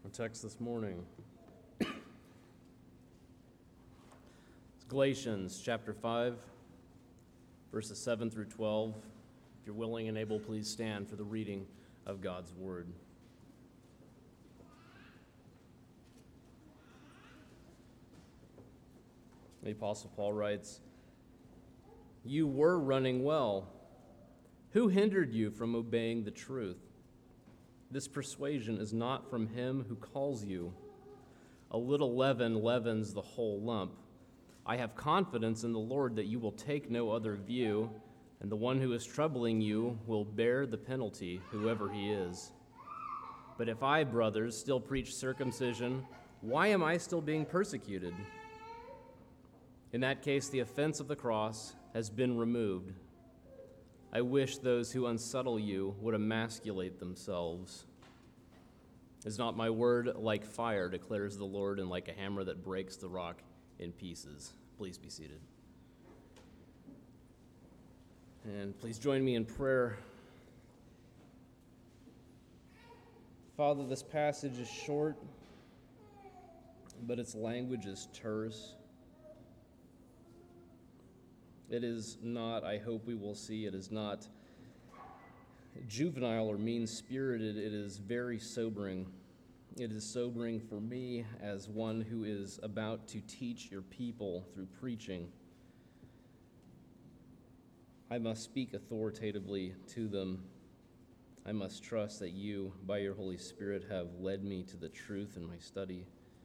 Our text this morning is Galatians chapter 5, verses 7 through 12. If you're willing and able, please stand for the reading of God's word. The Apostle Paul writes, "You were running well. Who hindered you from obeying the truth? This persuasion is not from him who calls you. A little leaven leavens the whole lump. I have confidence in the Lord that you will take no other view, and the one who is troubling you will bear the penalty, whoever he is. But if I, brothers, still preach circumcision, why am I still being persecuted? In that case, the offense of the cross has been removed. I wish those who unsettle you would emasculate themselves. Is not my word like fire, declares the Lord, and like a hammer that breaks the rock in pieces?" Please be seated. And please join me in prayer. Father, this passage is short, but its language is terse. It is not, I hope we will see, it is not juvenile or mean-spirited. It is very sobering. It is sobering for me as one who is about to teach your people through preaching. I must speak authoritatively to them. I must trust that you, by your Holy Spirit, have led me to the truth in my study.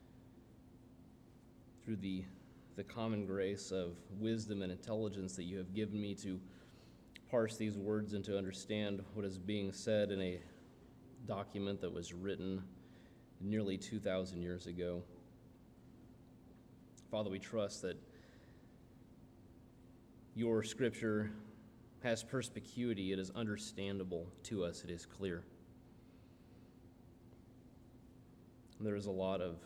Through the common grace of wisdom and intelligence that you have given me to parse these words and to understand what is being said in a document that was written nearly 2,000 years ago. Father, we trust that your scripture has perspicuity. It is understandable to us. It is clear. There is a lot of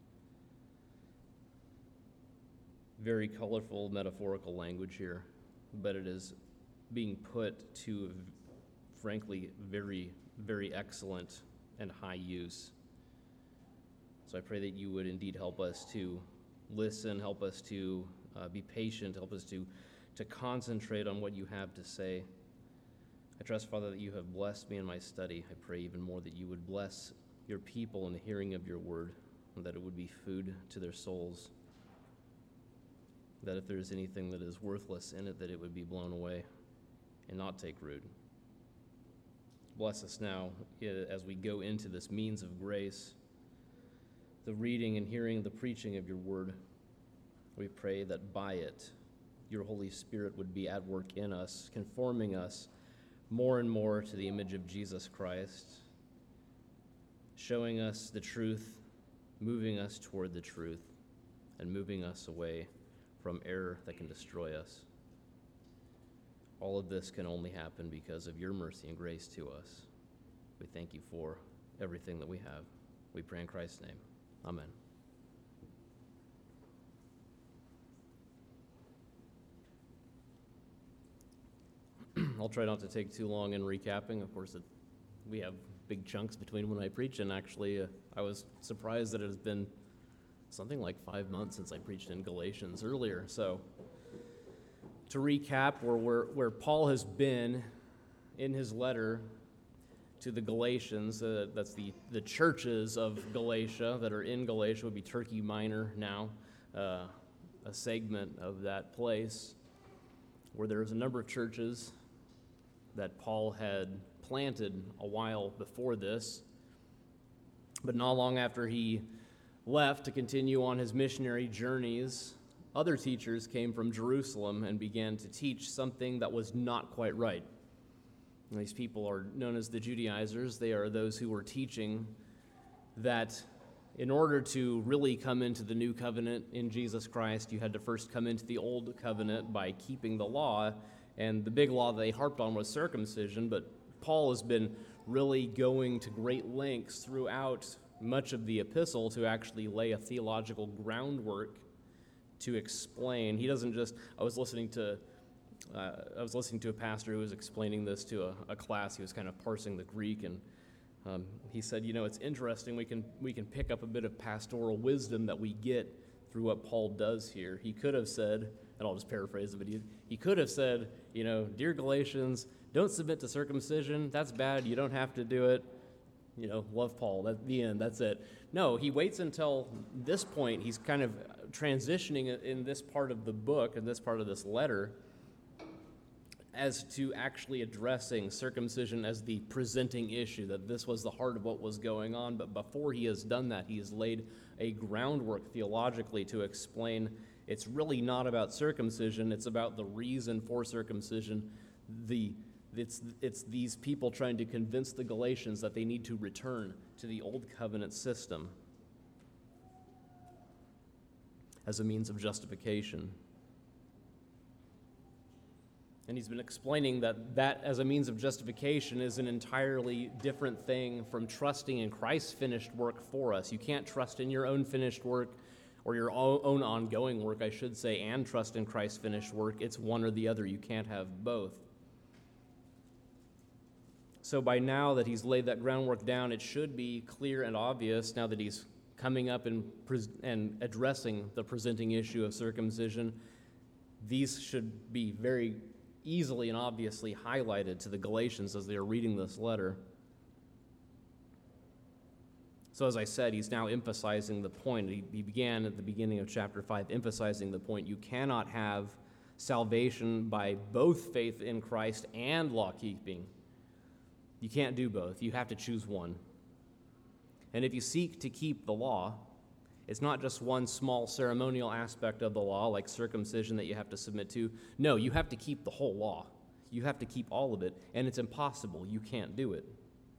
very colorful metaphorical language here, but it is being put to, frankly, very, very excellent and high use. So I pray that you would indeed help us to listen, help us to be patient, help us to concentrate on what you have to say. I trust, Father, that you have blessed me in my study. I pray even more that you would bless your people in the hearing of your word, and that it would be food to their souls. That if there is anything that is worthless in it, that it would be blown away and not take root. Bless us now as we go into this means of grace, the reading and hearing, the preaching of your word. We pray that by it, your Holy Spirit would be at work in us, conforming us more and more to the image of Jesus Christ, showing us the truth, moving us toward the truth, and moving us away from error that can destroy us. All of this can only happen because of your mercy and grace to us. We thank you for everything that we have. We pray in Christ's name. Amen. I'll try not to take too long in recapping. Of course, we have big chunks between when I preach, and actually I was surprised that it has been something like 5 months since I preached in Galatians earlier. So to recap where Paul has been in his letter to the Galatians, that's the churches of Galatia that are in Galatia, would be Turkey Minor now, a segment of that place, where there's a number of churches that Paul had planted a while before this, but not long after he left to continue on his missionary journeys, other teachers came from Jerusalem and began to teach something that was not quite right. And these people are known as the Judaizers. They are those who were teaching that in order to really come into the new covenant in Jesus Christ, you had to first come into the old covenant by keeping the law, and the big law they harped on was circumcision, but Paul has been really going to great lengths throughout much of the epistle to actually lay a theological groundwork to explain. He doesn't just, I was listening to a pastor who was explaining this to a class. He was kind of parsing the Greek, and He said, it's interesting, we can pick up a bit of pastoral wisdom that we get through what Paul does here. He could have said, and I'll just paraphrase the video, he could have said, dear Galatians, don't submit to circumcision, that's bad, you don't have to do it, love Paul, that's the end, that's it. No, he waits until this point, he's kind of transitioning in this part of the book, in this part of this letter, as to actually addressing circumcision as the presenting issue, that this was the heart of what was going on. But before he has done that, he has laid a groundwork theologically to explain it's really not about circumcision, it's about the reason for circumcision. It's these people trying to convince the Galatians that they need to return to the old covenant system as a means of justification. And he's been explaining that as a means of justification is an entirely different thing from trusting in Christ's finished work for us. You can't trust in your own finished work, or your own ongoing work, I should say, and trust in Christ's finished work. It's one or the other. You can't have both. So by now that he's laid that groundwork down, it should be clear and obvious, now that he's coming up and addressing the presenting issue of circumcision, these should be very easily and obviously highlighted to the Galatians as they are reading this letter. So as I said, he's now emphasizing the point. He began at the beginning of chapter 5 emphasizing the point. You cannot have salvation by both faith in Christ and law-keeping. You can't do both. You have to choose one. And if you seek to keep the law, it's not just one small ceremonial aspect of the law, like circumcision, that you have to submit to. No, you have to keep the whole law. You have to keep all of it, and it's impossible. You can't do it.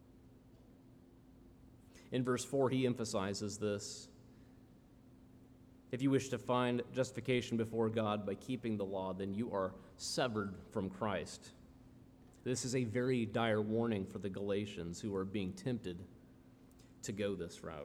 In verse 4, he emphasizes this. If you wish to find justification before God by keeping the law, then you are severed from Christ. This is a very dire warning for the Galatians who are being tempted to go this route.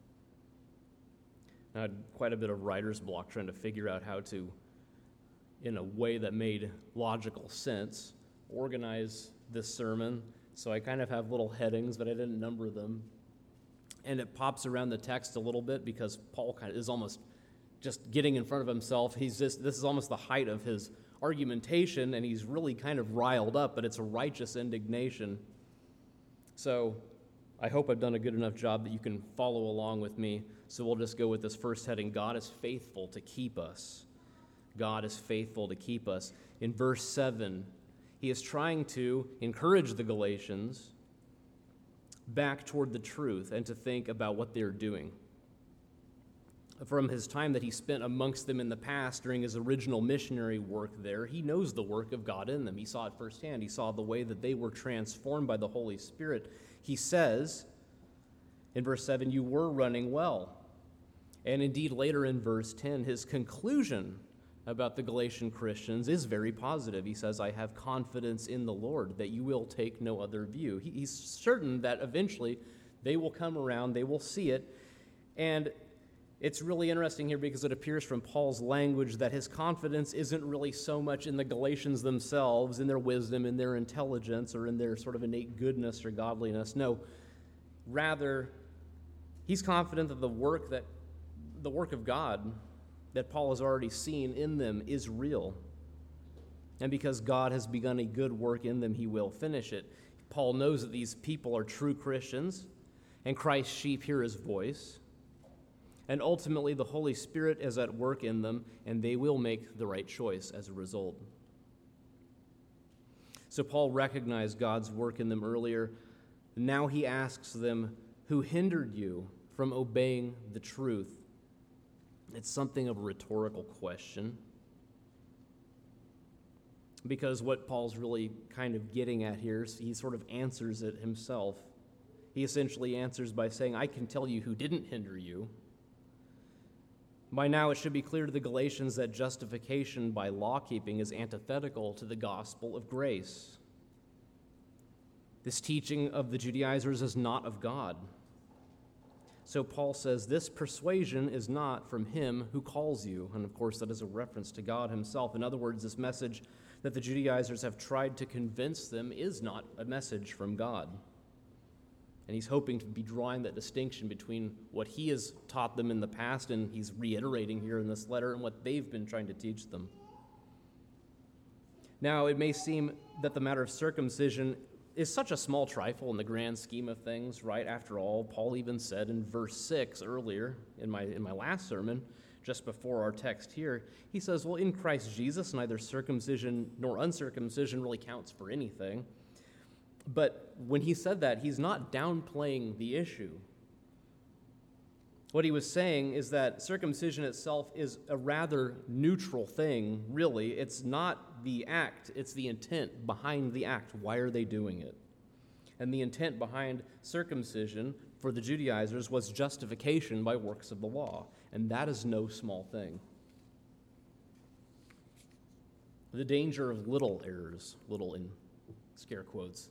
I had quite a bit of writer's block trying to figure out how to, in a way that made logical sense, organize this sermon. So I kind of have little headings, but I didn't number them. And it pops around the text a little bit because Paul kind of is almost just getting in front of himself. This is almost the height of his argumentation, and he's really kind of riled up, but it's a righteous indignation. So I hope I've done a good enough job that you can follow along with me. So we'll just go with this first heading. God is faithful to keep us. God is faithful to keep us. In verse 7, he is trying to encourage the Galatians back toward the truth and to think about what they're doing. From his time that he spent amongst them in the past during his original missionary work there, he knows the work of God in them. He saw it firsthand. He saw the way that they were transformed by the Holy Spirit. He says in verse 7, you were running well. And indeed, later in verse 10, his conclusion about the Galatian Christians is very positive. He says, I have confidence in the Lord that you will take no other view. He's certain that eventually they will come around, they will see it. And it's really interesting here because it appears from Paul's language that his confidence isn't really so much in the Galatians themselves, in their wisdom, in their intelligence, or in their sort of innate goodness or godliness. No, rather, he's confident that the work of God that Paul has already seen in them is real. And because God has begun a good work in them, he will finish it. Paul knows that these people are true Christians, and Christ's sheep hear his voice. And ultimately, the Holy Spirit is at work in them, and they will make the right choice as a result. So Paul recognized God's work in them earlier. Now he asks them, who hindered you from obeying the truth? It's something of a rhetorical question, because what Paul's really kind of getting at here is he sort of answers it himself. He essentially answers by saying, I can tell you who didn't hinder you. By now it should be clear to the Galatians that justification by law-keeping is antithetical to the gospel of grace. This teaching of the Judaizers is not of God. So Paul says, this persuasion is not from him who calls you. And of course, that is a reference to God himself. In other words, this message that the Judaizers have tried to convince them is not a message from God. And he's hoping to be drawing that distinction between what he has taught them in the past and he's reiterating here in this letter and what they've been trying to teach them. Now, it may seem that the matter of circumcision is such a small trifle in the grand scheme of things, right? After all, Paul even said in verse 6 earlier in my last sermon, just before our text here, he says, well, in Christ Jesus, neither circumcision nor uncircumcision really counts for anything. But when he said that, he's not downplaying the issue. What he was saying is that circumcision itself is a rather neutral thing, really. It's not the act, it's the intent behind the act. Why are they doing it? And the intent behind circumcision for the Judaizers was justification by works of the law. And that is no small thing. The danger of little errors, little in scare quotes.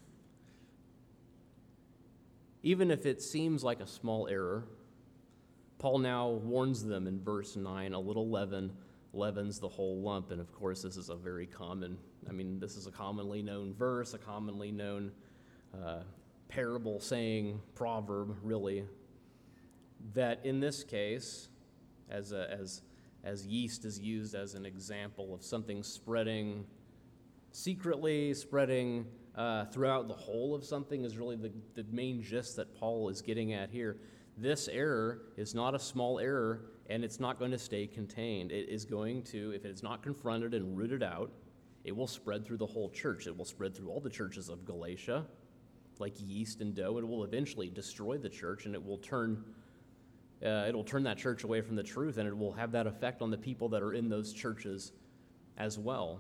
Even if it seems like a small error, Paul now warns them in verse 9, a little leaven leavens the whole lump. And of course, this is a commonly known verse, a commonly known parable saying, proverb, really, that in this case, as yeast is used as an example of something spreading secretly, spreading throughout the whole of something, is really the main gist that Paul is getting at here. This error is not a small error, and it's not going to stay contained. It is going to, if it is not confronted and rooted out, it will spread through the whole church. It will spread through all the churches of Galatia, like yeast and dough. It will eventually destroy the church, and it'll turn that church away from the truth, and it will have that effect on the people that are in those churches as well.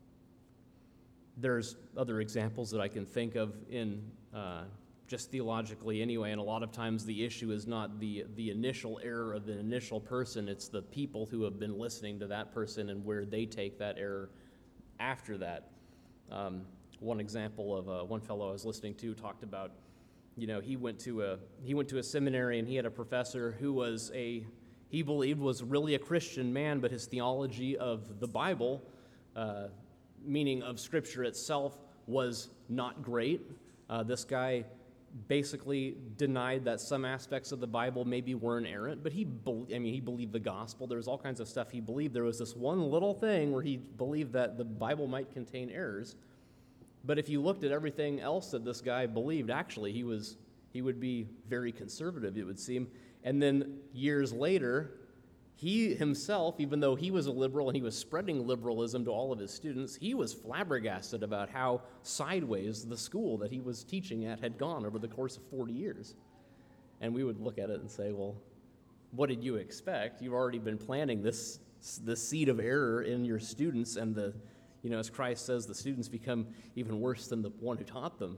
There's other examples that I can think of in just theologically anyway, and a lot of times the issue is not the initial error of the initial person, it's the people who have been listening to that person and where they take that error after that. One example of one fellow I was listening to talked about, he went to a seminary and he had a professor who he believed was really a Christian man, but his theology of the Bible, meaning of Scripture itself, was not great. This guy basically denied that some aspects of the Bible maybe were inerrant, but he believed the gospel. There was all kinds of stuff he believed. There was this one little thing where he believed that the Bible might contain errors. But if you looked at everything else that this guy believed, actually he would be very conservative, it would seem. And then years later, he himself, even though he was a liberal and he was spreading liberalism to all of his students, he was flabbergasted about how sideways the school that he was teaching at had gone over the course of 40 years. And we would look at it and say, well, what did you expect? You've already been planting this seed of error in your students, and as Christ says, the students become even worse than the one who taught them.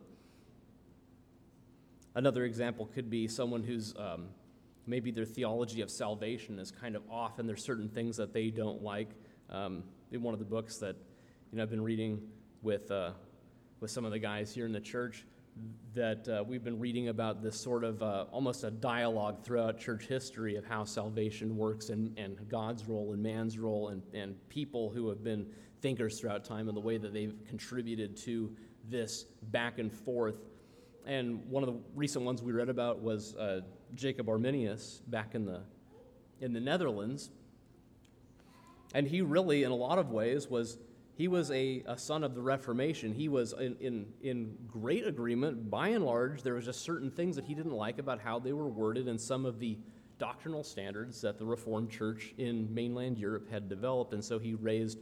Another example could be someone who's maybe their theology of salvation is kind of off, and there's certain things that they don't like. In one of the books that I've been reading with some of the guys here in the church, that we've been reading about this sort of almost a dialogue throughout church history of how salvation works and God's role and man's role and people who have been thinkers throughout time and the way that they've contributed to this back and forth. And one of the recent ones we read about was Jacob Arminius back in the Netherlands. And he really, in a lot of ways, was a son of the Reformation. He was in great agreement. By and large, there was just certain things that he didn't like about how they were worded in some of the doctrinal standards that the Reformed Church in mainland Europe had developed. And so he raised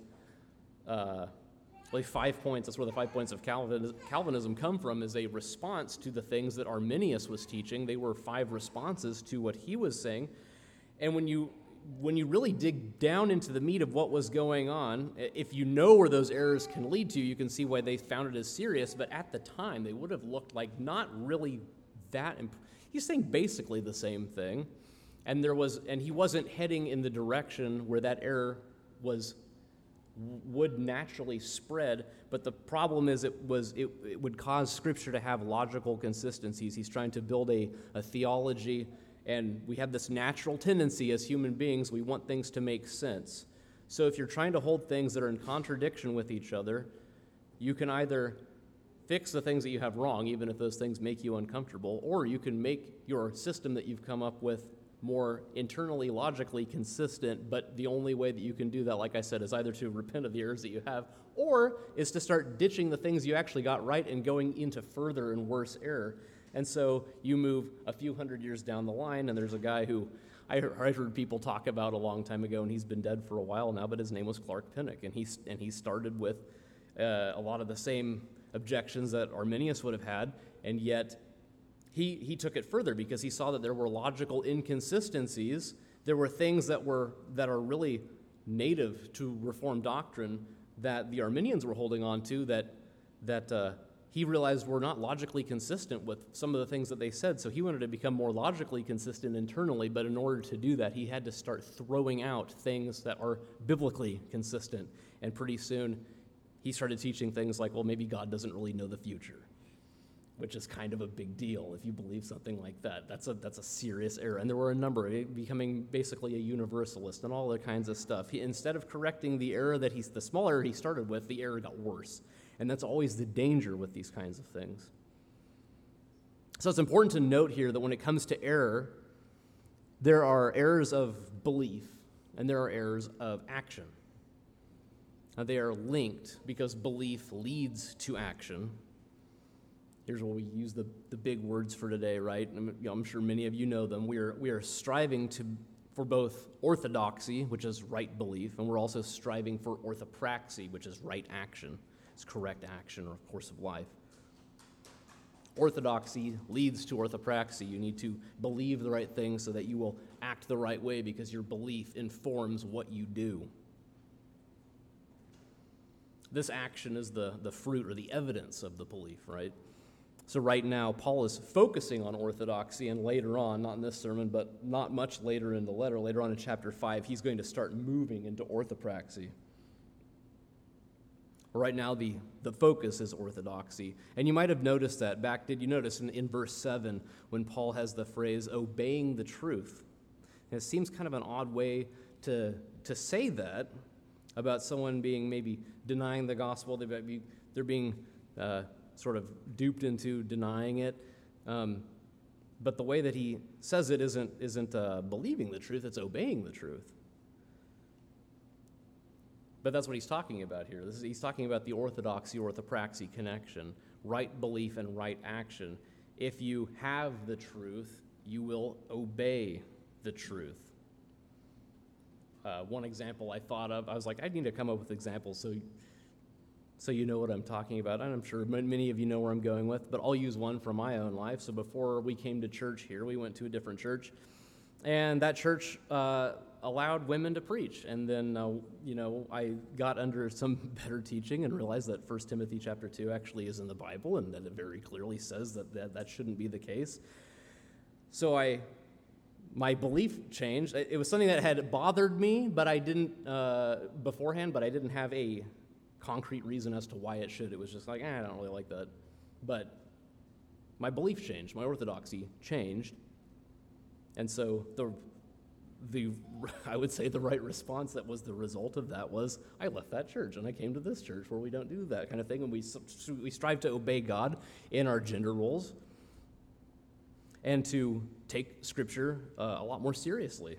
5 points. That's where the 5 points of Calvinism come from, is a response to the things that Arminius was teaching. They were 5 responses to what he was saying. And when you really dig down into the meat of what was going on, if you know where those errors can lead to, you can see why they found it as serious. But at the time, they would have looked like not really that. He's saying basically the same thing, and he wasn't heading in the direction where that error would naturally spread. But the problem is it would cause Scripture to have logical consistencies. He's trying to build a theology. And we have this natural tendency as human beings, we want things to make sense. So if you're trying to hold things that are in contradiction with each other, you can either fix the things that you have wrong, even if those things make you uncomfortable, or you can make your system that you've come up with more internally, logically consistent, but the only way that you can do that, like I said, is either to repent of the errors that you have, or is to start ditching the things you actually got right and going into further and worse error. And so you move a few hundred years down the line, and there's a guy who I heard people talk about a long time ago, and he's been dead for a while now, but his name was Clark Pinnock, and he started with a lot of the same objections that Arminius would have had, and yet he took it further because he saw that there were logical inconsistencies. There were things that are really native to Reformed doctrine that the Arminians were holding on to that he realized were not logically consistent with some of the things that they said. So he wanted to become more logically consistent internally, but in order to do that, he had to start throwing out things that are biblically consistent. And pretty soon, he started teaching things like, well, maybe God doesn't really know the future, which is kind of a big deal if you believe something like that. That's a serious error. And there were a number, becoming basically a universalist and all that kinds of stuff. Instead of correcting the error the small error he started with, the error got worse. And that's always the danger with these kinds of things. So it's important to note here that when it comes to error, there are errors of belief and there are errors of action. Now, they are linked because belief leads to action. Here's where we use the big words for today, right? I'm sure many of you know them. We are striving for both orthodoxy, which is right belief, and we're also striving for orthopraxy, which is right action. It's correct action or course of life. Orthodoxy leads to orthopraxy. You need to believe the right thing so that you will act the right way because your belief informs what you do. This action is the fruit or the evidence of the belief, right? So right now, Paul is focusing on orthodoxy, and later on, not in this sermon, but not much later in the letter, later on in chapter 5, he's going to start moving into orthopraxy. Right now, the focus is orthodoxy. And you might have noticed that did you notice in verse 7 when Paul has the phrase, obeying the truth? And it seems kind of an odd way to say that about someone being maybe denying the gospel. They're being sort of duped into denying it. But the way that he says it isn't believing the truth, it's obeying the truth. But that's what he's talking about here. He's talking about the orthodoxy-orthopraxy connection, right belief and right action. If you have the truth, you will obey the truth. One example I thought of, I was like, I need to come up with examples so you know what I'm talking about. And I'm sure many of you know where I'm going with, but I'll use one from my own life. So before we came to church here, we went to a different church, and that church allowed women to preach. And then, I got under some better teaching and realized that 1 Timothy chapter 2 actually is in the Bible, and that it very clearly says that shouldn't be the case. So my belief changed. It was something that had bothered me, but I didn't beforehand, but I didn't have a concrete reason as to why it should. It was just like, I don't really like that. But my belief changed. My orthodoxy changed. And so I would say the right response that was the result of that was I left that church and I came to this church where we don't do that kind of thing, and we strive to obey God in our gender roles and to take Scripture a lot more seriously.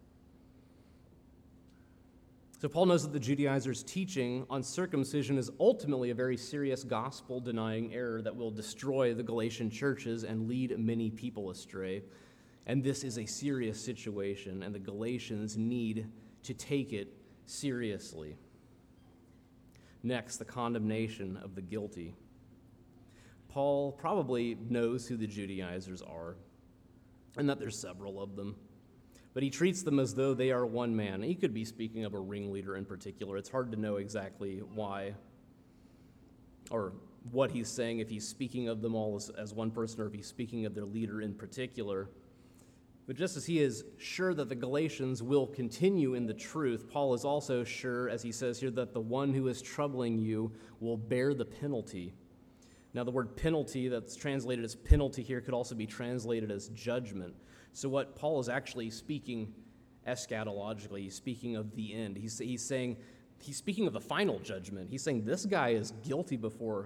So Paul knows that the Judaizers' teaching on circumcision is ultimately a very serious gospel-denying error that will destroy the Galatian churches and lead many people astray. And this is a serious situation, and the Galatians need to take it seriously. Next, the condemnation of the guilty. Paul probably knows who the Judaizers are, and that there's several of them. But he treats them as though they are one man. He could be speaking of a ringleader in particular. It's hard to know exactly why or what he's saying, if he's speaking of them all as one person or if he's speaking of their leader in particular. But just as he is sure that the Galatians will continue in the truth, Paul is also sure, as he says here, that the one who is troubling you will bear the penalty. Now, the word penalty that's translated as penalty here could also be translated as judgment. So what Paul is actually speaking eschatologically, he's speaking of the end. He's speaking of the final judgment. He's saying this guy is guilty before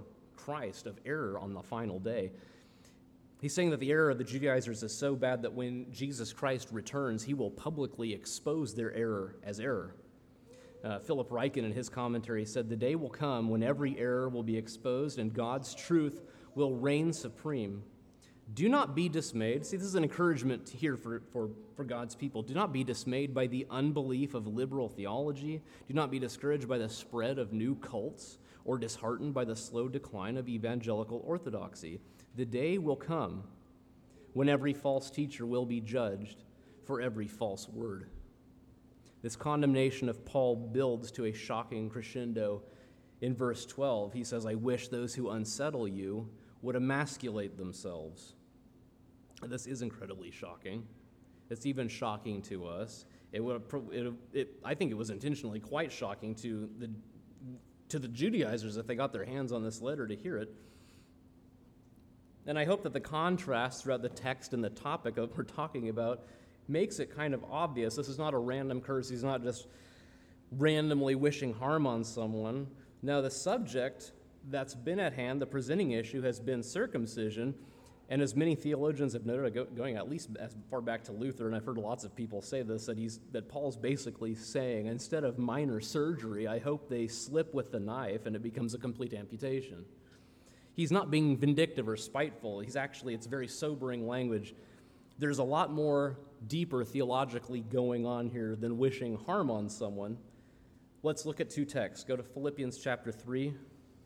Christ, of error on the final day. He's saying that the error of the Judaizers is so bad that when Jesus Christ returns, he will publicly expose their error as error. Philip Ryken, in his commentary, said, "The day will come when every error will be exposed and God's truth will reign supreme. Do not be dismayed." See, this is an encouragement here for God's people. Do not be dismayed by the unbelief of liberal theology. Do not be discouraged by the spread of new cults or disheartened by the slow decline of evangelical orthodoxy. The day will come when every false teacher will be judged for every false word. This condemnation of Paul builds to a shocking crescendo. In verse 12, he says, "I wish those who unsettle you would emasculate themselves." This is incredibly shocking. It's even shocking to us. I think it was intentionally quite shocking to the Judaizers if they got their hands on this letter to hear it. And I hope that the contrast throughout the text and the topic that we're talking about makes it kind of obvious. This is not a random curse. He's not just randomly wishing harm on someone. No, the subject that's been at hand, the presenting issue, has been circumcision. And as many theologians have noted, going at least as far back to Luther, and I've heard lots of people say this, that Paul's basically saying, instead of minor surgery, I hope they slip with the knife and it becomes a complete amputation. He's not being vindictive or spiteful. It's very sobering language. There's a lot more deeper theologically going on here than wishing harm on someone. Let's look at two texts. Go to Philippians chapter 3.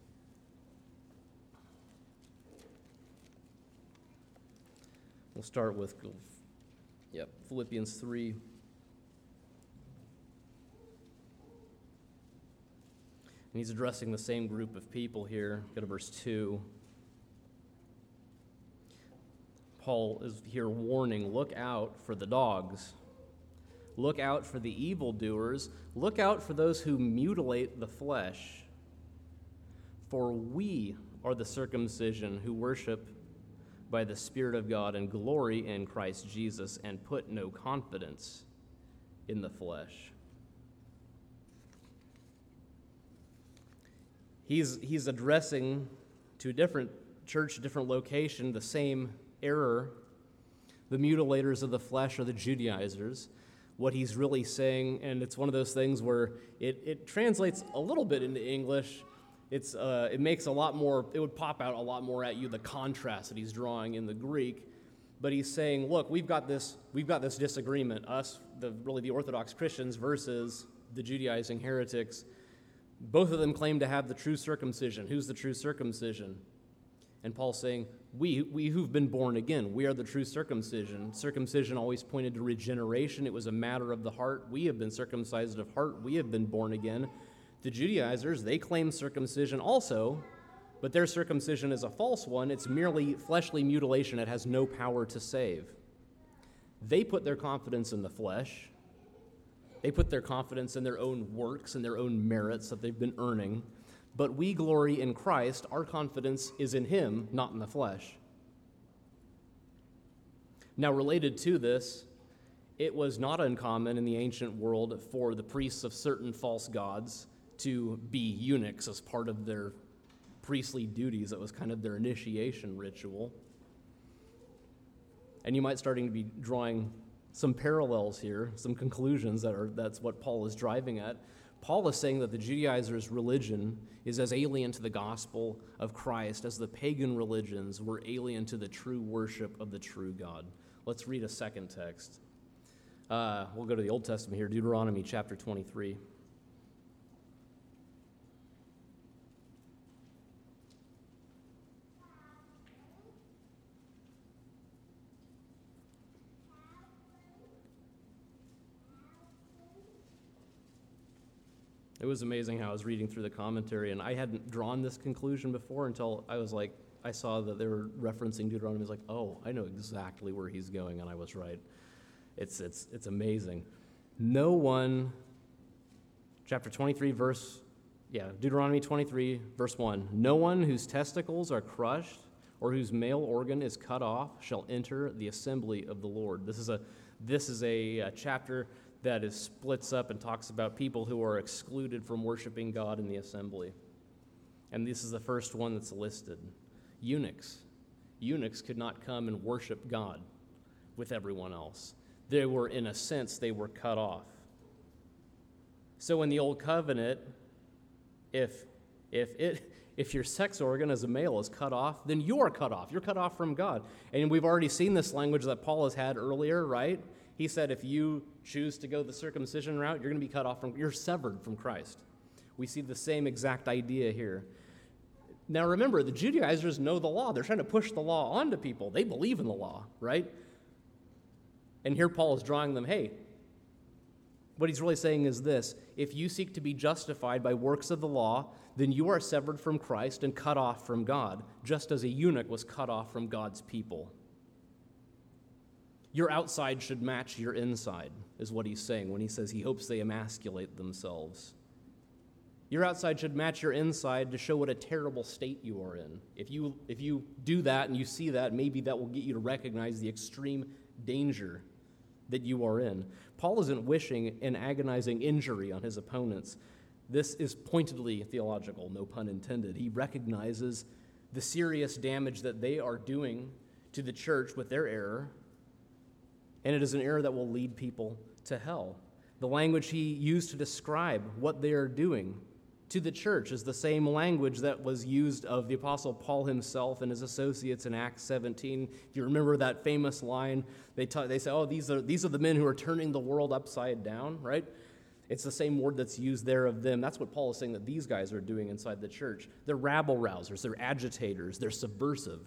We'll start with Philippians 3. And he's addressing the same group of people here. Go to verse 2. Paul is here warning, look out for the dogs. Look out for the evildoers. Look out for those who mutilate the flesh. For we are the circumcision who worship by the Spirit of God and glory in Christ Jesus and put no confidence in the flesh. He's addressing to a different church, a different location, the same error. The mutilators of the flesh are the Judaizers. What he's really saying, and it's one of those things where it translates a little bit into English. It makes a lot more, it would pop out a lot more at you, the contrast that he's drawing in the Greek. But he's saying, look, we've got this disagreement, us, the Orthodox Christians versus the Judaizing heretics. Both of them claim to have the true circumcision. Who's the true circumcision? And Paul's saying, we who've been born again, we are the true circumcision. Circumcision always pointed to regeneration. It was a matter of the heart. We have been circumcised of heart. We have been born again. The Judaizers, they claim circumcision also, but their circumcision is a false one. It's merely fleshly mutilation. It has no power to save. They put their confidence in the flesh. They put their confidence in their own works and their own merits that they've been earning. But we glory in Christ. Our confidence is in him, not in the flesh. Now, related to this, it was not uncommon in the ancient world for the priests of certain false gods to be eunuchs as part of their priestly duties. That was kind of their initiation ritual. And you might starting to be drawing some parallels here, some conclusions that's what Paul is driving at. Paul is saying that the Judaizers' religion is as alien to the gospel of Christ as the pagan religions were alien to the true worship of the true God. Let's read a second text. We'll go to the Old Testament here, Deuteronomy chapter 23. It was amazing how I was reading through the commentary, and I hadn't drawn this conclusion before until I saw that they were referencing Deuteronomy. I was like, oh, I know exactly where he's going, and I was right. It's amazing. No one, Deuteronomy 23, verse 1. No one whose testicles are crushed or whose male organ is cut off shall enter the assembly of the Lord. This is a chapter that splits up and talks about people who are excluded from worshiping God in the assembly. And this is the first one that's listed. Eunuchs. Eunuchs could not come and worship God with everyone else. They were, in a sense, they were cut off. So in the Old Covenant, if your sex organ as a male is cut off, then you are cut off. You're cut off from God. And we've already seen this language that Paul has had earlier, right? He said if you choose to go the circumcision route, you're going to be cut off you're severed from Christ. We see the same exact idea here. Now remember, the Judaizers know the law. They're trying to push the law onto people. They believe in the law, right? And here Paul is drawing them, hey, what he's really saying is this: if you seek to be justified by works of the law, then you are severed from Christ and cut off from God, just as a eunuch was cut off from God's people. Your outside should match your inside, is what he's saying when he says he hopes they emasculate themselves. Your outside should match your inside to show what a terrible state you are in. If you do that and you see that, maybe that will get you to recognize the extreme danger that you are in. Paul isn't wishing an agonizing injury on his opponents. This is pointedly theological, no pun intended. He recognizes the serious damage that they are doing to the church with their error, and it is an error that will lead people to hell. The language he used to describe what they are doing to the church is the same language that was used of the Apostle Paul himself and his associates in Acts 17. If you remember that famous line, they say, oh, these are the men who are turning the world upside down, right? It's the same word that's used there of them. That's what Paul is saying that these guys are doing inside the church. They're rabble-rousers, they're agitators, they're subversive.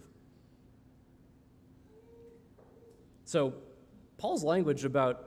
So Paul's language about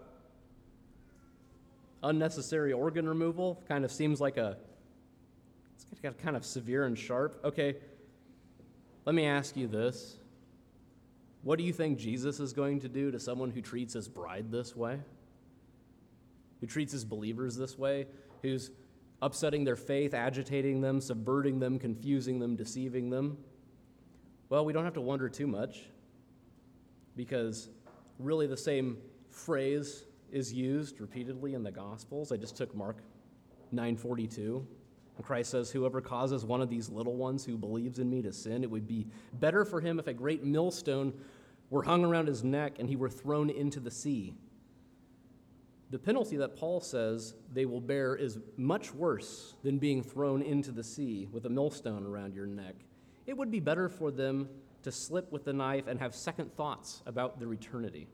unnecessary organ removal kind of seems like it's got kind of severe and sharp. Okay, let me ask you this. What do you think Jesus is going to do to someone who treats his bride this way? Who treats his believers this way? Who's upsetting their faith, agitating them, subverting them, confusing them, deceiving them? Well, we don't have to wonder too much, because really the same phrase is used repeatedly in the Gospels. I just took Mark 9:42. And Christ says, whoever causes one of these little ones who believes in me to sin, it would be better for him if a great millstone were hung around his neck and he were thrown into the sea. The penalty that Paul says they will bear is much worse than being thrown into the sea with a millstone around your neck. It would be better for them to slip with the knife and have second thoughts about their eternity.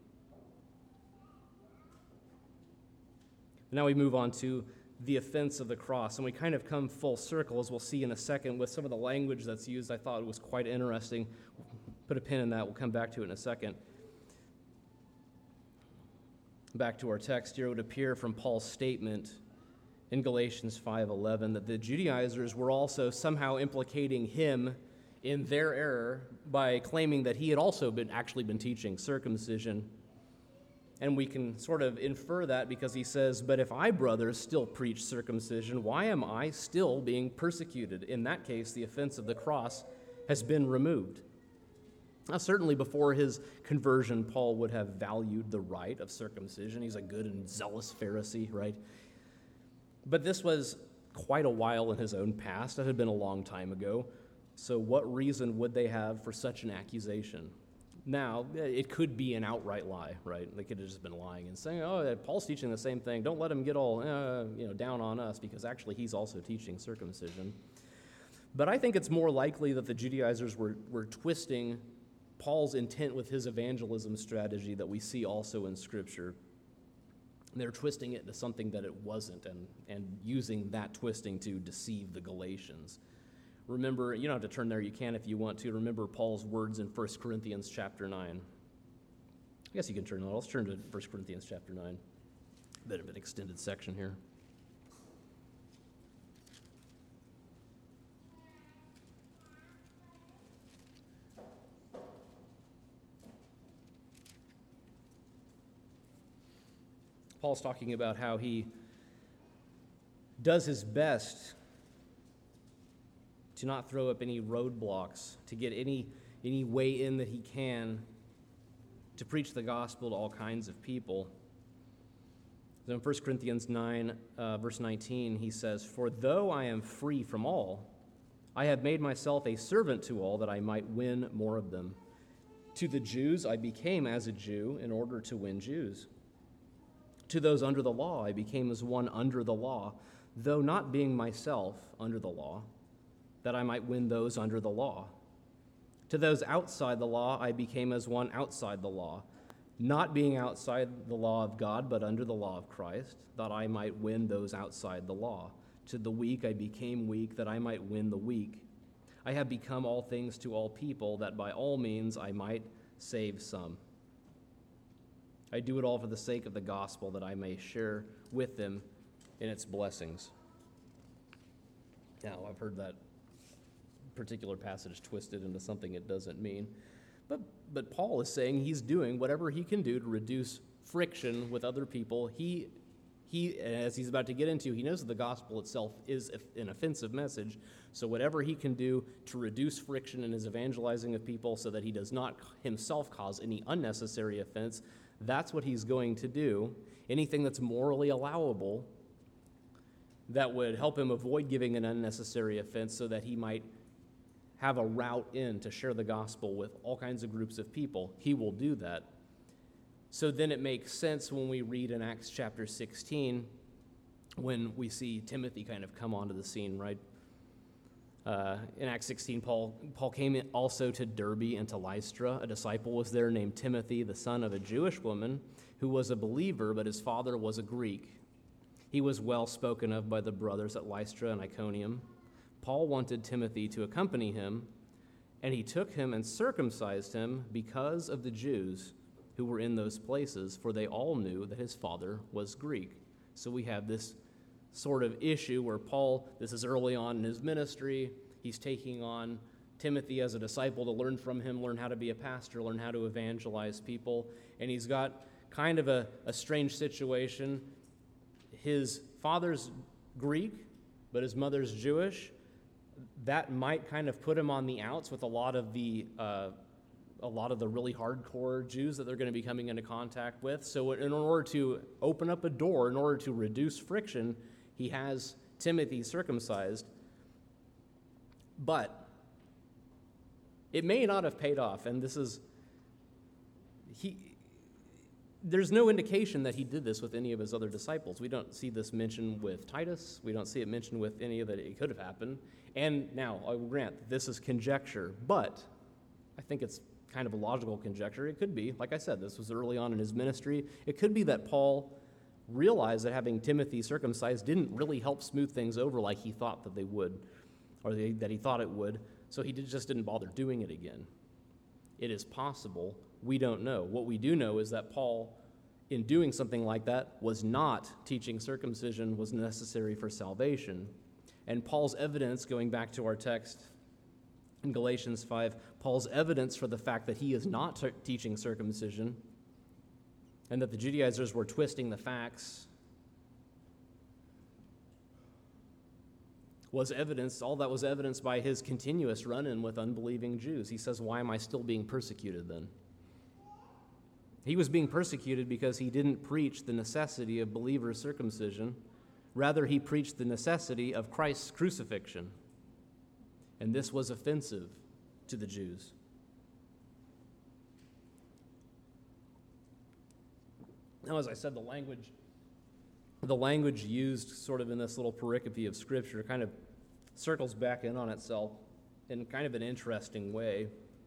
Now we move on to the offense of the cross, and we kind of come full circle, as we'll see in a second, with some of the language that's used. I thought it was quite interesting. Put a pin in that. We'll come back to it in a second. Back to our text here, it would appear from Paul's statement in Galatians 5:11 that the Judaizers were also somehow implicating him in their error by claiming that he had also been teaching circumcision. And we can sort of infer that because he says, but if I, brothers, still preach circumcision, why am I still being persecuted? In that case, the offense of the cross has been removed. Now, certainly before his conversion, Paul would have valued the rite of circumcision. He's a good and zealous Pharisee, right? But this was quite a while in his own past. That had been a long time ago. So what reason would they have for such an accusation? Now, it could be an outright lie, right? They could have just been lying and saying, oh, Paul's teaching the same thing. Don't let him get all down on us, because actually he's also teaching circumcision. But I think it's more likely that the Judaizers were twisting Paul's intent with his evangelism strategy that we see also in Scripture. They're twisting it into something that it wasn't, and using that twisting to deceive the Galatians. Remember, you don't have to turn there, you can if you want to. Remember Paul's words in 1 Corinthians chapter 9. I guess you can turn there. Let's turn to 1 Corinthians chapter 9. A bit of an extended section here. Paul's talking about how he does his best to not throw up any roadblocks, to get any way in that he can to preach the gospel to all kinds of people. So in 1 Corinthians 9, verse 19, he says, for though I am free from all, I have made myself a servant to all that I might win more of them. To the Jews I became as a Jew in order to win Jews. To those under the law I became as one under the law, though not being myself under the law, that I might win those under the law. To those outside the law I became as one outside the law, not being outside the law of God, but under the law of Christ, that I might win those outside the law. To the weak I became weak, that I might win the weak. I have become all things to all people, that by all means I might save some. I do it all for the sake of the gospel, that I may share with them in its blessings. Now, I've heard that particular passage twisted into something it doesn't mean. But Paul is saying he's doing whatever he can do to reduce friction with other people. He, as he's about to get into, he knows that the gospel itself is an offensive message. So whatever he can do to reduce friction in his evangelizing of people so that he does not himself cause any unnecessary offense, that's what he's going to do. Anything that's morally allowable that would help him avoid giving an unnecessary offense so that he might have a route in to share the gospel with all kinds of groups of people, he will do that. So then it makes sense when we read in Acts chapter 16, when we see Timothy kind of come onto the scene, right? In Acts 16, Paul came in also to Derbe and to Lystra. A disciple was there named Timothy, the son of a Jewish woman, who was a believer, but his father was a Greek. He was well spoken of by the brothers at Lystra and Iconium. Paul wanted Timothy to accompany him, and he took him and circumcised him because of the Jews who were in those places, for they all knew that his father was Greek. So we have this sort of issue where Paul, this is early on in his ministry, he's taking on Timothy as a disciple to learn from him, learn how to be a pastor, learn how to evangelize people, and he's got kind of a strange situation. His father's Greek, but his mother's Jewish. That might kind of put him on the outs with a lot of the really hardcore Jews that they're going to be coming into contact with. So in order to open up a door, in order to reduce friction, he has Timothy circumcised. But it may not have paid off, and there's no indication that he did this with any of his other disciples. We don't see this mentioned with Titus. We don't see it mentioned with any of that it could have happened. And now, I will grant, this is conjecture, but I think it's kind of a logical conjecture. It could be, like I said, this was early on in his ministry. It could be that Paul realized that having Timothy circumcised didn't really help smooth things over like he thought that they would, or that he thought it would, so he just didn't bother doing it again. It is possible. We don't know. What we do know is that Paul, in doing something like that, was not teaching circumcision was necessary for salvation. And Paul's evidence, going back to our text in Galatians 5, Paul's evidence for the fact that he is not teaching circumcision and that the Judaizers were twisting the facts was evidenced, all that was evidenced by his continuous run-in with unbelieving Jews. He says, why am I still being persecuted then? He was being persecuted because he didn't preach the necessity of believer circumcision. Rather, he preached the necessity of Christ's crucifixion. And this was offensive to the Jews. Now, as I said, the language used sort of in this little pericope of Scripture kind of circles back in on itself in kind of an interesting way.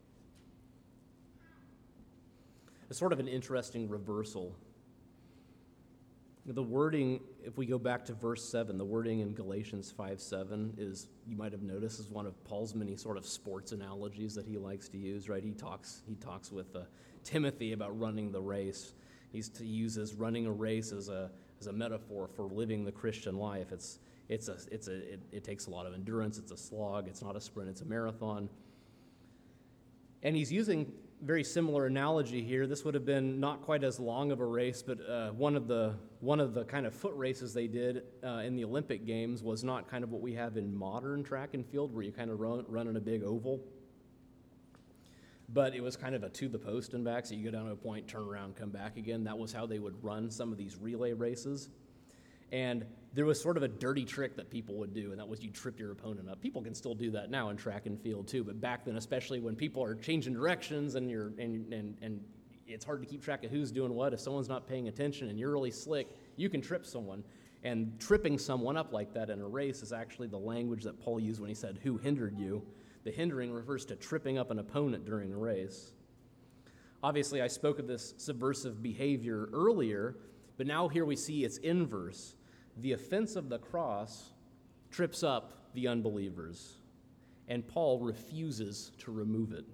It's sort of an interesting reversal. The wording, if we go back to verse 7, the wording in Galatians 5:7 is, you might have noticed, is one of Paul's many sort of sports analogies that he likes to use, right? He talks with Timothy about running the race. He uses running a race as a metaphor for living the Christian life. It takes a lot of endurance. It's a slog. It's not a sprint. It's a marathon. And he's using very similar analogy here. This would have been not quite as long of a race, but one of the kind of foot races they did in the Olympic Games was not kind of what we have in modern track and field, where you kind of run in a big oval. But it was kind of a to the post and back, so you go down to a point, turn around, come back again. That was how they would run some of these relay races. And there was sort of a dirty trick that people would do, and that was you trip your opponent up. People can still do that now in track and field too, but back then, especially when people are changing directions and it's hard to keep track of who's doing what. If someone's not paying attention and you're really slick, you can trip someone. And tripping someone up like that in a race is actually the language that Paul used when he said, "Who hindered you?" The hindering refers to tripping up an opponent during a race. Obviously, I spoke of this subversive behavior earlier, but now here we see its inverse. The offense of the cross trips up the unbelievers, and Paul refuses to remove it.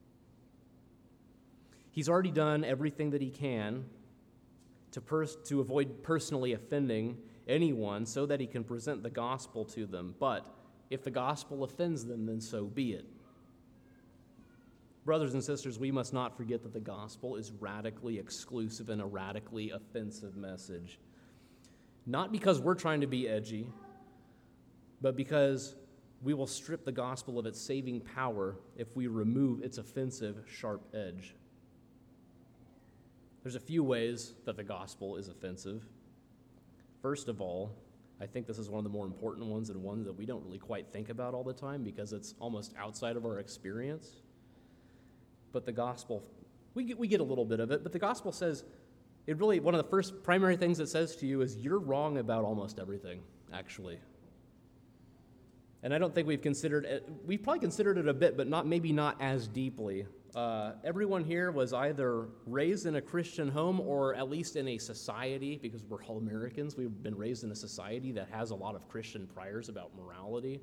He's already done everything that he can to avoid personally offending anyone so that he can present the gospel to them. But if the gospel offends them, then so be it. Brothers and sisters, we must not forget that the gospel is radically exclusive and a radically offensive message. Not because we're trying to be edgy, but because we will strip the gospel of its saving power if we remove its offensive, sharp edge. There's a few ways that the gospel is offensive. First of all, I think this is one of the more important ones and one that we don't really quite think about all the time because it's almost outside of our experience. But the gospel, we get a little bit of it, but the gospel says, one of the first primary things it says to you is you're wrong about almost everything, actually. And I don't think we've probably considered it a bit, but maybe not as deeply. Everyone here was either raised in a Christian home or at least in a society, because we're all Americans, we've been raised in a society that has a lot of Christian priors about morality.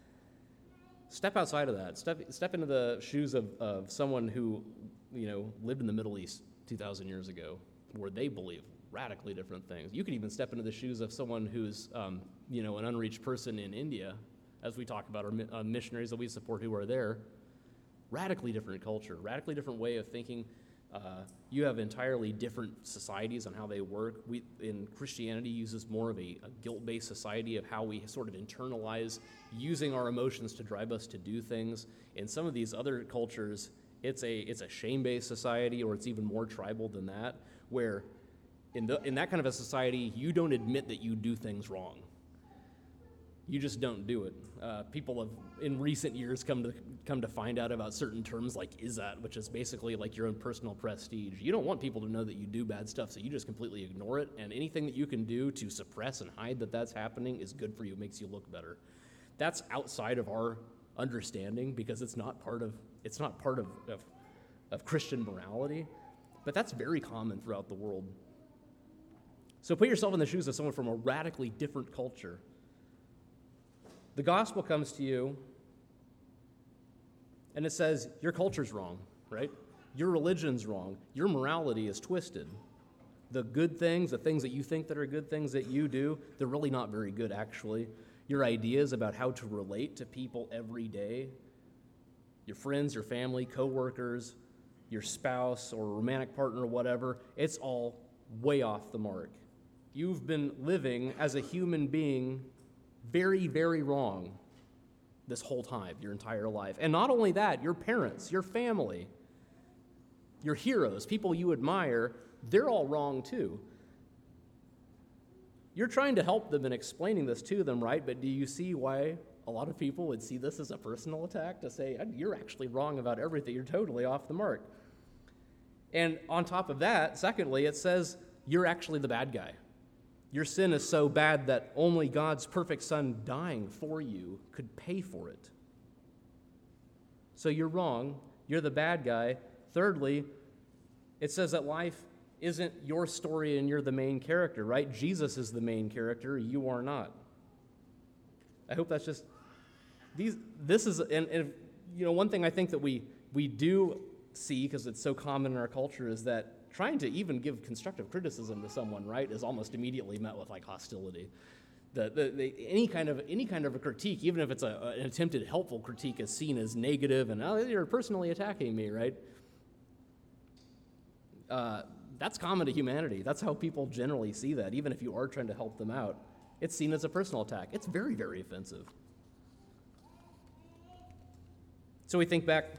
Step outside of that. Step into the shoes of someone who, lived in the Middle East 2,000 years ago, where they believe radically different things. You could even step into the shoes of someone who's, an unreached person in India, as we talk about our missionaries that we support who are there. Radically different culture, radically different way of thinking. You have entirely different societies on how they work. In Christianity uses more of a guilt-based society of how we sort of internalize using our emotions to drive us to do things. In some of these other cultures, it's a shame-based society, or it's even more tribal than that, where in that kind of a society, you don't admit that you do things wrong. You just don't do it. People have, in recent years, come to find out about certain terms like "izzat," which is basically like your own personal prestige. You don't want people to know that you do bad stuff, so you just completely ignore it, and anything that you can do to suppress and hide that that's happening is good for you, makes you look better. That's outside of our understanding because it's not part of Christian morality, but that's very common throughout the world. So put yourself in the shoes of someone from a radically different culture. The gospel comes to you, and it says, your culture's wrong, right? Your religion's wrong. Your morality is twisted. The good things, the things that you think that are good things that you do, they're really not very good, actually. Your ideas about how to relate to people every day, your friends, your family, coworkers, your spouse or romantic partner or whatever, it's all way off the mark. You've been living as a human being very, very wrong this whole time, your entire life. And not only that, your parents, your family, your heroes, people you admire, they're all wrong too. You're trying to help them and explaining this to them, right? But do you see why a lot of people would see this as a personal attack to say, you're actually wrong about everything, you're totally off the mark? And on top of that, secondly, it says you're actually the bad guy. Your sin is so bad that only God's perfect Son dying for you could pay for it. So you're wrong. You're the bad guy. Thirdly, it says that life isn't your story and you're the main character, right? Jesus is the main character. You are not. I hope that's just this is and one thing I think that we do see, because it's so common in our culture, is that trying to even give constructive criticism to someone, right, is almost immediately met with like hostility. Any kind of a critique, even if it's an attempted helpful critique, is seen as negative and you're personally attacking me, right? That's common to humanity. That's how people generally see that, even if you are trying to help them out. It's seen as a personal attack. It's very, very offensive. So we think back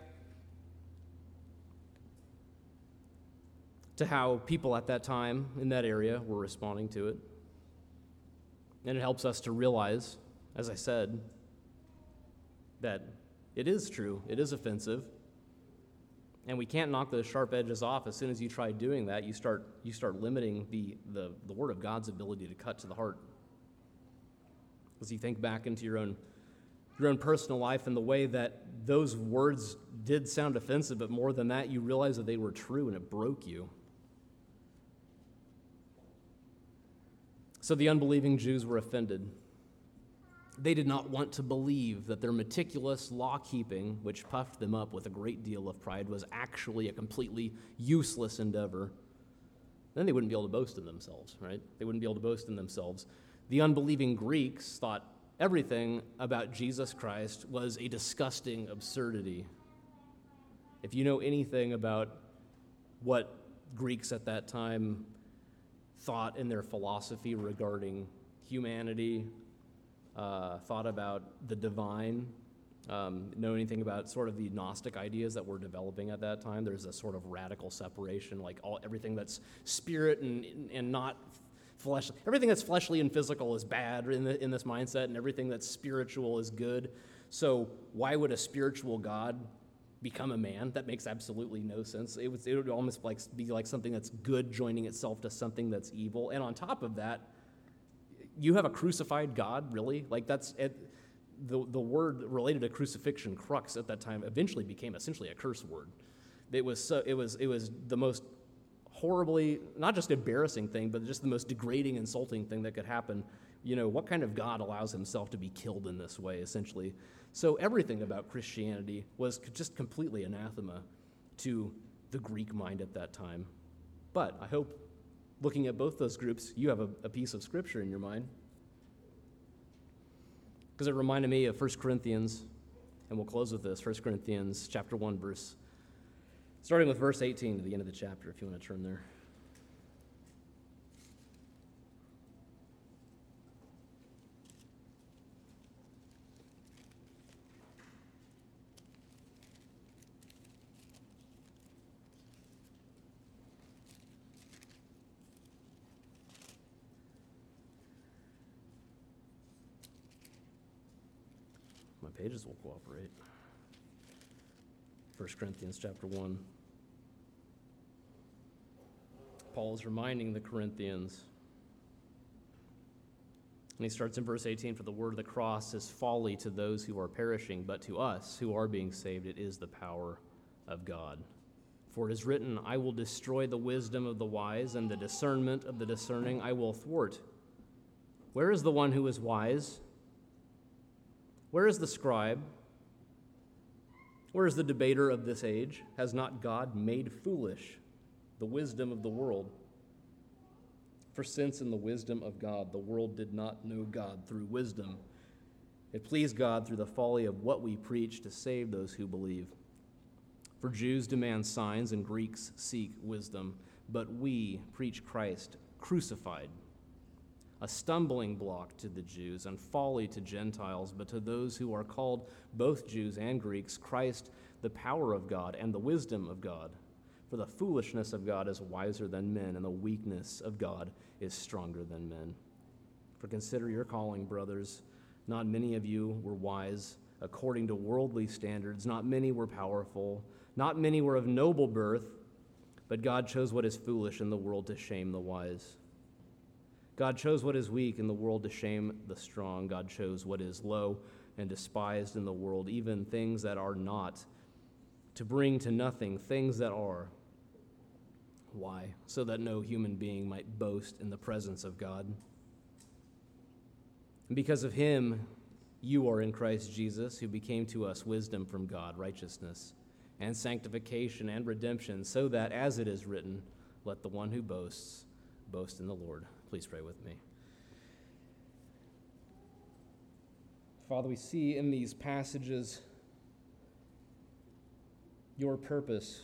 to how people at that time in that area were responding to it. And it helps us to realize, as I said, that it is true, it is offensive, and we can't knock those sharp edges off. As soon as you try doing that, you start limiting the Word of God's ability to cut to the heart. As you think back into your own personal life and the way that those words did sound offensive, but more than that, you realize that they were true and it broke you. So the unbelieving Jews were offended. They did not want to believe that their meticulous law-keeping, which puffed them up with a great deal of pride, was actually a completely useless endeavor. Then they wouldn't be able to boast in themselves, right? They wouldn't be able to boast in themselves. The unbelieving Greeks thought everything about Jesus Christ was a disgusting absurdity. If you know anything about what Greeks at that time thought in their philosophy regarding humanity, thought about the divine, know anything about sort of the Gnostic ideas that were developing at that time, there's a sort of radical separation, like everything that's spirit and not flesh. Everything that's fleshly and physical is bad in this mindset, and everything that's spiritual is good. So why would a spiritual God become a man? That makes absolutely no sense. It would almost be like something that's good joining itself to something that's evil. And on top of that, you have a crucified God, really? Like that's the word related to crucifixion, crux, at that time eventually became essentially a curse word. It was the most horribly, not just embarrassing thing, but just the most degrading, insulting thing that could happen. You know, what kind of God allows himself to be killed in this way, essentially? So everything about Christianity was just completely anathema to the Greek mind at that time. But I hope, looking at both those groups, you have a piece of Scripture in your mind. Because it reminded me of 1 Corinthians, and we'll close with this, 1 Corinthians chapter 1, starting with verse 18 to the end of the chapter, if you want to turn there. My pages will cooperate. 1 Corinthians chapter 1. Paul is reminding the Corinthians, and he starts in verse 18, "For the word of the cross is folly to those who are perishing, but to us who are being saved it is the power of God. For it is written, I will destroy the wisdom of the wise, and the discernment of the discerning I will thwart. Where is the one who is wise? Where is the scribe? Where is the debater of this age? Has not God made foolish the wisdom of the world? For since in the wisdom of God the world did not know God through wisdom, it pleased God through the folly of what we preach to save those who believe. For Jews demand signs and Greeks seek wisdom, but we preach Christ crucified, a stumbling block to the Jews and folly to Gentiles, but to those who are called both Jews and Greeks, Christ, the power of God and the wisdom of God. For the foolishness of God is wiser than men, and the weakness of God is stronger than men. For consider your calling, brothers. Not many of you were wise according to worldly standards. Not many were powerful. Not many were of noble birth. But God chose what is foolish in the world to shame the wise. God chose what is weak in the world to shame the strong. God chose what is low and despised in the world, even things that are not, to bring to nothing things that are. Why? So that no human being might boast in the presence of God. And because of him, you are in Christ Jesus, who became to us wisdom from God, righteousness, and sanctification and redemption, so that, as it is written, let the one who boasts boast in the Lord. Please pray with me. Father, we see in these passages your purpose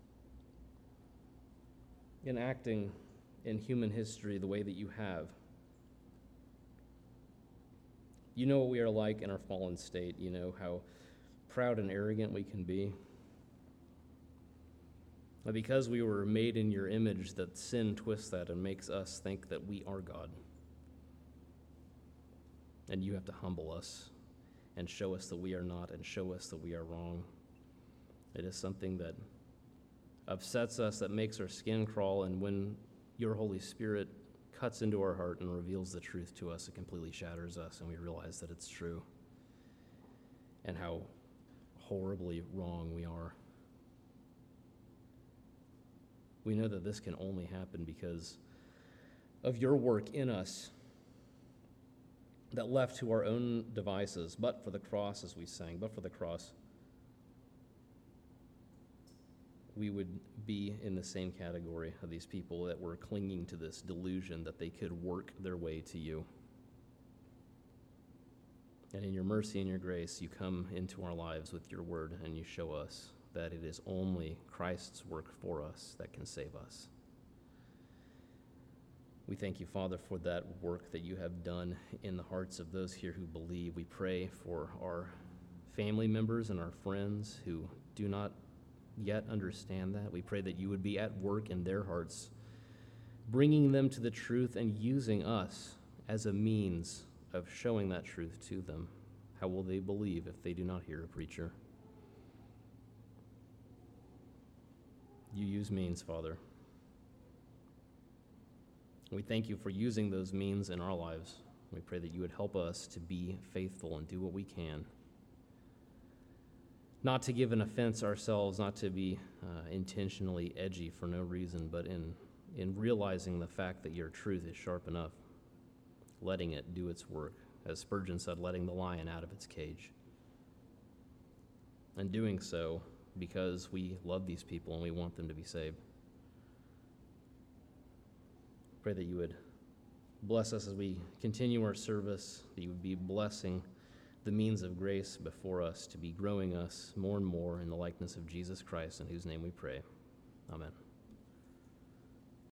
in acting in human history the way that you have. You know what we are like in our fallen state. You know how proud and arrogant we can be. But because we were made in your image, that sin twists that and makes us think that we are God. And you have to humble us and show us that we are not and show us that we are wrong. It is something that upsets us, that makes our skin crawl, and when your Holy Spirit cuts into our heart and reveals the truth to us, it completely shatters us, and we realize that it's true and how horribly wrong we are. We know that this can only happen because of your work in us, that left to our own devices, but for the cross, as we sang, but for the cross, we would be in the same category of these people that were clinging to this delusion that they could work their way to you. And in your mercy and your grace, you come into our lives with your word, and you show us that it is only Christ's work for us that can save us. We thank you, Father, for that work that you have done in the hearts of those here who believe. We pray for our family members and our friends who do not yet understand that. We pray that you would be at work in their hearts, bringing them to the truth and using us as a means of showing that truth to them. How will they believe if they do not hear a preacher? You use means, Father. We thank you for using those means in our lives. We pray that you would help us to be faithful and do what we can. Not to give an offense ourselves, not to be intentionally edgy for no reason, but in realizing the fact that your truth is sharp enough, letting it do its work. As Spurgeon said, letting the lion out of its cage. And doing so because we love these people and we want them to be saved. Pray that you would bless us as we continue our service, that you would be blessing the means of grace before us to be growing us more and more in the likeness of Jesus Christ, in whose name we pray. Amen.